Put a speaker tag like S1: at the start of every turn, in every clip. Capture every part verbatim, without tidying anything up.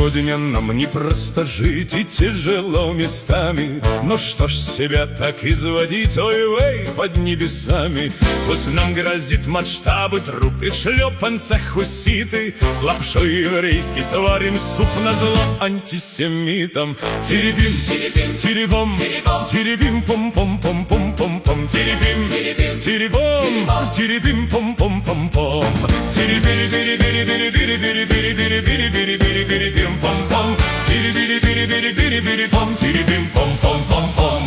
S1: Сегодня нам не просто жить и тяжело местами, но что ж себя так изводить, ой-вей, под небесами. Пусть нам грозит масштабы, трупы, шлепанца, хуситы, с лапшой еврейский сварим суп назло антисемитам. Теребим, теребим, теребом, теребим, пом-пом-пом-пом-пом-пом, теребим, теребом, теребим, пом-пом-пом-пом, теребим-бери-бери-бери-бери-бери-бери-бери-бери-бери-бери-бери-бим-пом-пом, теребим-бери-бери-бери-бери-бери-бим-пом, теребим-пом-пом-пом-пом.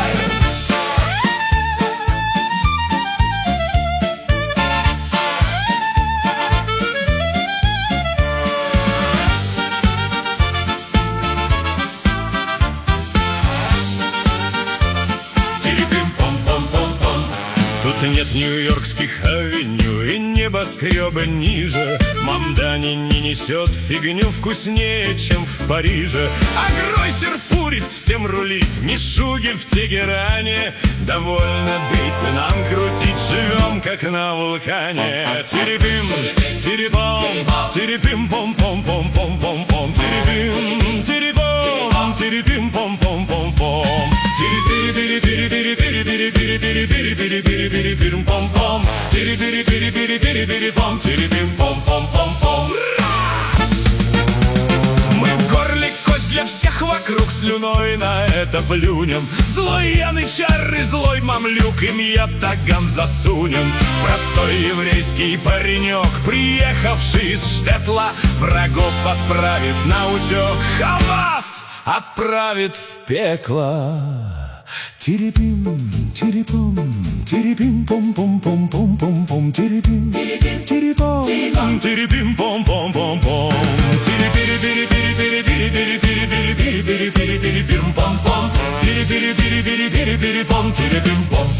S1: Тут нет нью-йоркских авеню и небоскреба ниже. Мамдани не несет фигню вкуснее, чем в Париже. А Гройсер пурит, всем рулит, Мишуги в Тегеране. Довольно быть, нам крутить, живем как на вулкане. Теребим, теребом, теребим, пом-пом-пом-пом-пом-пом, теребим, теребом, теребим, пом-пом-пом-пом, теребим-бери-бери-бери-бери-бери-бери-бери-бери-бери-бери-бери-пом-пом, теребим-бери-бери-бери-бери-пом, теребим-пом-пом-пом-пом. Мы в горле кость для всех вокруг, слюной на это плюнем. Злой янычар и злой мамлюк, им я таган засунем. Простой еврейский паренек, приехавший из Штетла, врагов отправит на утек, Хамас отправит в пекло. Теребим, теребом, теребим, пом-пом-пом-пом-пом-пом, теребим, теребом, теребим, пом-пом-пом-пом, теребим-бери-бери-бери-бери-бери-бери-бери-бери-бери-бери-бери-бери-бери-пом-пом, теребим-бери-бери-бери-бери-бери-бери-пом, теребим-пом.